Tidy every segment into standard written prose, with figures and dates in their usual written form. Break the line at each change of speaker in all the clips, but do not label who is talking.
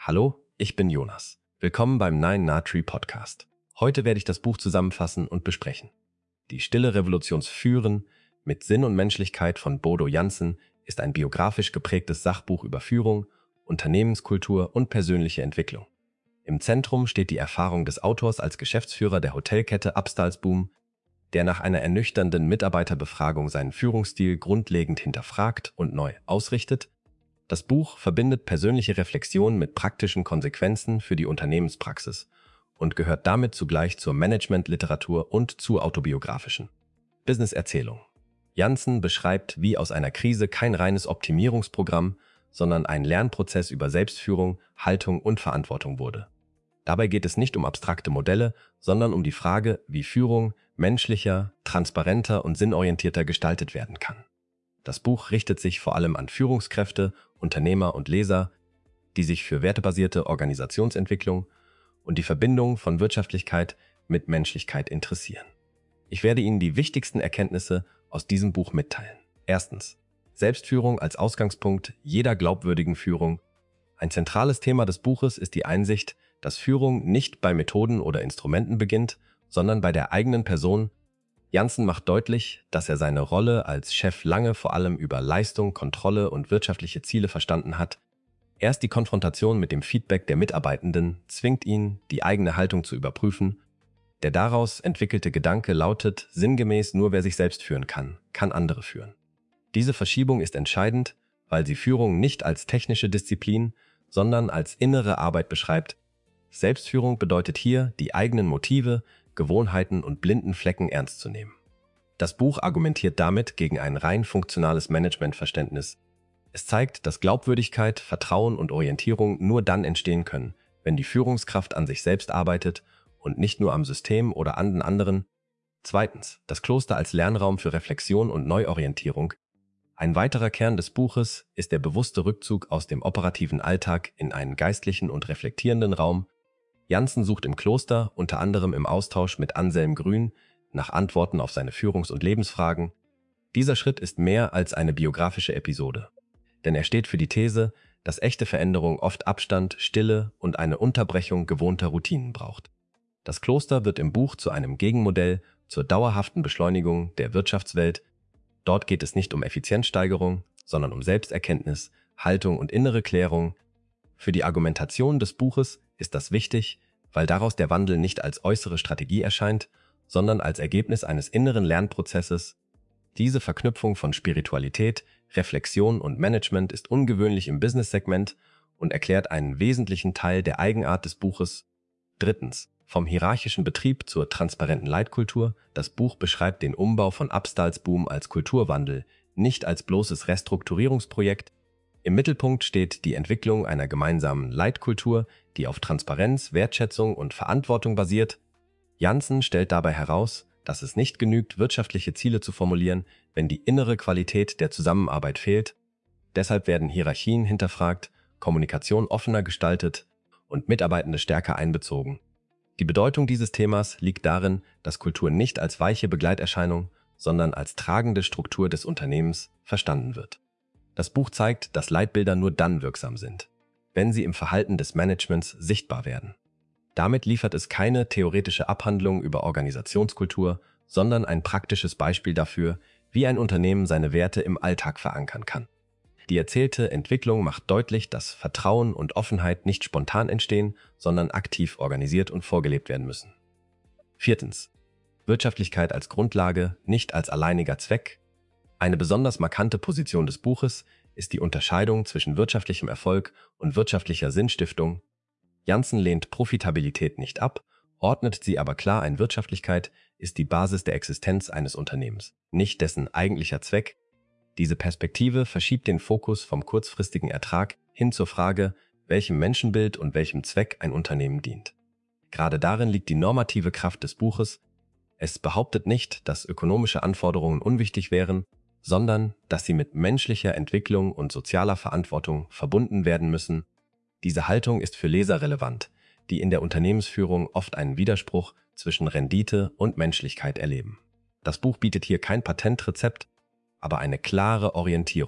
Hallo, ich bin Jonas. Willkommen beim Nine Na-Tree Podcast. Heute werde ich das Buch zusammenfassen und besprechen. Die Stille Revolutions Führen mit Sinn und Menschlichkeit von Bodo Jansen ist ein biografisch geprägtes Sachbuch über Führung, Unternehmenskultur und persönliche Entwicklung. Im Zentrum steht die Erfahrung des Autors als Geschäftsführer der Hotelkette Abstalsboom, der nach einer ernüchternden Mitarbeiterbefragung seinen Führungsstil grundlegend hinterfragt und neu ausrichtet. Das Buch verbindet persönliche Reflexion mit praktischen Konsequenzen für die Unternehmenspraxis und gehört damit zugleich zur Managementliteratur und zur autobiografischen Business-Erzählung. Jansen beschreibt, wie aus einer Krise kein reines Optimierungsprogramm, sondern ein Lernprozess über Selbstführung, Haltung und Verantwortung wurde. Dabei geht es nicht um abstrakte Modelle, sondern um die Frage, wie Führung menschlicher, transparenter und sinnorientierter gestaltet werden kann. Das Buch richtet sich vor allem an Führungskräfte, Unternehmer und Leser, die sich für wertebasierte Organisationsentwicklung und die Verbindung von Wirtschaftlichkeit mit Menschlichkeit interessieren. Ich werde Ihnen die wichtigsten Erkenntnisse aus diesem Buch mitteilen. Erstens: Selbstführung als Ausgangspunkt jeder glaubwürdigen Führung. Ein zentrales Thema des Buches ist die Einsicht, dass Führung nicht bei Methoden oder Instrumenten beginnt, sondern bei der eigenen Person. Jansen macht deutlich, dass er seine Rolle als Chef lange vor allem über Leistung, Kontrolle und wirtschaftliche Ziele verstanden hat. Erst die Konfrontation mit dem Feedback der Mitarbeitenden zwingt ihn, die eigene Haltung zu überprüfen. Der daraus entwickelte Gedanke lautet sinngemäß: Nur wer sich selbst führen kann, kann andere führen. Diese Verschiebung ist entscheidend, weil sie Führung nicht als technische Disziplin, sondern als innere Arbeit beschreibt. Selbstführung bedeutet hier, die eigenen Motive, Gewohnheiten und blinden Flecken ernst zu nehmen. Das Buch argumentiert damit gegen ein rein funktionales Managementverständnis. Es zeigt, dass Glaubwürdigkeit, Vertrauen und Orientierung nur dann entstehen können, wenn die Führungskraft an sich selbst arbeitet und nicht nur am System oder an den anderen. Zweitens: Das Kloster als Lernraum für Reflexion und Neuorientierung. Ein weiterer Kern des Buches ist der bewusste Rückzug aus dem operativen Alltag in einen geistlichen und reflektierenden Raum. Jansen sucht im Kloster, unter anderem im Austausch mit Anselm Grün, nach Antworten auf seine Führungs- und Lebensfragen. Dieser Schritt ist mehr als eine biografische Episode, denn er steht für die These, dass echte Veränderung oft Abstand, Stille und eine Unterbrechung gewohnter Routinen braucht. Das Kloster wird im Buch zu einem Gegenmodell zur dauerhaften Beschleunigung der Wirtschaftswelt. Dort geht es nicht um Effizienzsteigerung, sondern um Selbsterkenntnis, Haltung und innere Klärung. Für die Argumentation des Buches ist das wichtig, weil daraus der Wandel nicht als äußere Strategie erscheint, sondern als Ergebnis eines inneren Lernprozesses. Diese Verknüpfung von Spiritualität, Reflexion und Management ist ungewöhnlich im Business-Segment und erklärt einen wesentlichen Teil der Eigenart des Buches. Drittens: Vom hierarchischen Betrieb zur transparenten Leitkultur. Das Buch beschreibt den Umbau von Abstalsboom als Kulturwandel, nicht als bloßes Restrukturierungsprojekt. Im Mittelpunkt steht die Entwicklung einer gemeinsamen Leitkultur, die auf Transparenz, Wertschätzung und Verantwortung basiert. Jansen stellt dabei heraus, dass es nicht genügt, wirtschaftliche Ziele zu formulieren, wenn die innere Qualität der Zusammenarbeit fehlt. Deshalb werden Hierarchien hinterfragt, Kommunikation offener gestaltet und Mitarbeitende stärker einbezogen. Die Bedeutung dieses Themas liegt darin, dass Kultur nicht als weiche Begleiterscheinung, sondern als tragende Struktur des Unternehmens verstanden wird. Das Buch zeigt, dass Leitbilder nur dann wirksam sind, wenn sie im Verhalten des Managements sichtbar werden. Damit liefert es keine theoretische Abhandlung über Organisationskultur, sondern ein praktisches Beispiel dafür, wie ein Unternehmen seine Werte im Alltag verankern kann. Die erzählte Entwicklung macht deutlich, dass Vertrauen und Offenheit nicht spontan entstehen, sondern aktiv organisiert und vorgelebt werden müssen. Viertens: Wirtschaftlichkeit als Grundlage, nicht als alleiniger Zweck. Eine besonders markante Position des Buches ist die Unterscheidung zwischen wirtschaftlichem Erfolg und wirtschaftlicher Sinnstiftung. Jansen lehnt Profitabilität nicht ab, ordnet sie aber klar ein: Wirtschaftlichkeit ist die Basis der Existenz eines Unternehmens, nicht dessen eigentlicher Zweck. Diese Perspektive verschiebt den Fokus vom kurzfristigen Ertrag hin zur Frage, welchem Menschenbild und welchem Zweck ein Unternehmen dient. Gerade darin liegt die normative Kraft des Buches. Es behauptet nicht, dass ökonomische Anforderungen unwichtig wären, sondern dass sie mit menschlicher Entwicklung und sozialer Verantwortung verbunden werden müssen. Diese Haltung ist für Leser relevant, die in der Unternehmensführung oft einen Widerspruch zwischen Rendite und Menschlichkeit erleben. Das Buch bietet hier kein Patentrezept, aber eine klare Orientierung.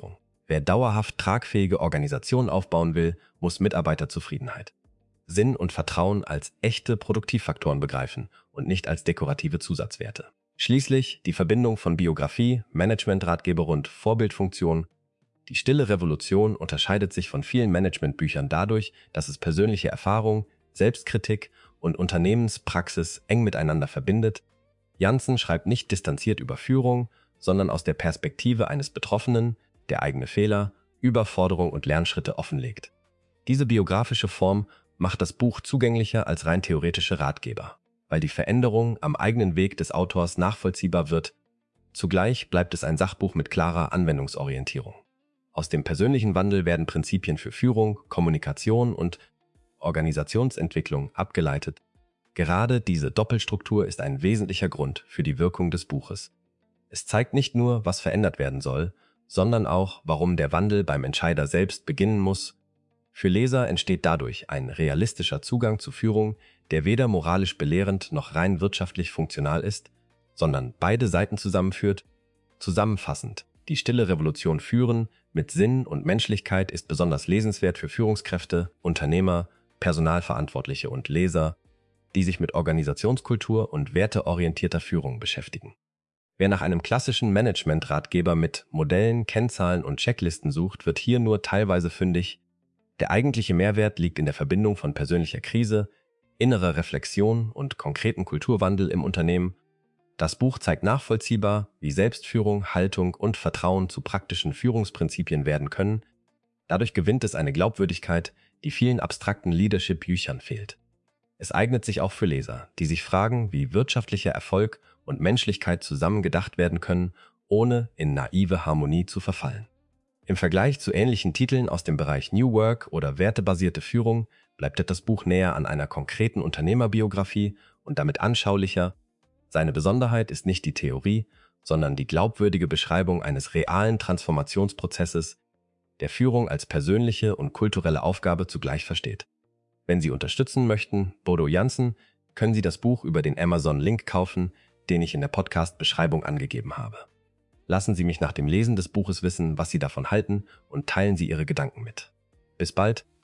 Wer dauerhaft tragfähige Organisationen aufbauen will, muss Mitarbeiterzufriedenheit, Sinn und Vertrauen als echte Produktivfaktoren begreifen und nicht als dekorative Zusatzwerte. Schließlich die Verbindung von Biografie, Managementratgeber und Vorbildfunktion. Die Stille Revolution unterscheidet sich von vielen Managementbüchern dadurch, dass es persönliche Erfahrung, Selbstkritik und Unternehmenspraxis eng miteinander verbindet. Jansen schreibt nicht distanziert über Führung, sondern aus der Perspektive eines Betroffenen, der eigene Fehler, Überforderung und Lernschritte offenlegt. Diese biografische Form macht das Buch zugänglicher als rein theoretische Ratgeber, weil die Veränderung am eigenen Weg des Autors nachvollziehbar wird. Zugleich bleibt es ein Sachbuch mit klarer Anwendungsorientierung. Aus dem persönlichen Wandel werden Prinzipien für Führung, Kommunikation und Organisationsentwicklung abgeleitet. Gerade diese Doppelstruktur ist ein wesentlicher Grund für die Wirkung des Buches. Es zeigt nicht nur, was verändert werden soll, sondern auch, warum der Wandel beim Entscheider selbst beginnen muss. Für Leser entsteht dadurch ein realistischer Zugang zu Führung, der weder moralisch belehrend noch rein wirtschaftlich funktional ist, sondern beide Seiten zusammenführt. Zusammenfassend: Die Stille Revolution Führen mit Sinn und Menschlichkeit ist besonders lesenswert für Führungskräfte, Unternehmer, Personalverantwortliche und Leser, die sich mit Organisationskultur und werteorientierter Führung beschäftigen. Wer nach einem klassischen Management-Ratgeber mit Modellen, Kennzahlen und Checklisten sucht, wird hier nur teilweise fündig. Der eigentliche Mehrwert liegt in der Verbindung von persönlicher Krise, innerer Reflexion und konkreten Kulturwandel im Unternehmen. Das Buch zeigt nachvollziehbar, wie Selbstführung, Haltung und Vertrauen zu praktischen Führungsprinzipien werden können. Dadurch gewinnt es eine Glaubwürdigkeit, die vielen abstrakten Leadership-Büchern fehlt. Es eignet sich auch für Leser, die sich fragen, wie wirtschaftlicher Erfolg und Menschlichkeit zusammen gedacht werden können, ohne in naive Harmonie zu verfallen. Im Vergleich zu ähnlichen Titeln aus dem Bereich New Work oder wertebasierte Führung bleibt das Buch näher an einer konkreten Unternehmerbiografie und damit anschaulicher. Seine Besonderheit ist nicht die Theorie, sondern die glaubwürdige Beschreibung eines realen Transformationsprozesses, der Führung als persönliche und kulturelle Aufgabe zugleich versteht. Wenn Sie unterstützen möchten, Bodo Jansen, können Sie das Buch über den Amazon-Link kaufen, den ich in der Podcast-Beschreibung angegeben habe. Lassen Sie mich nach dem Lesen des Buches wissen, was Sie davon halten, und teilen Sie Ihre Gedanken mit. Bis bald!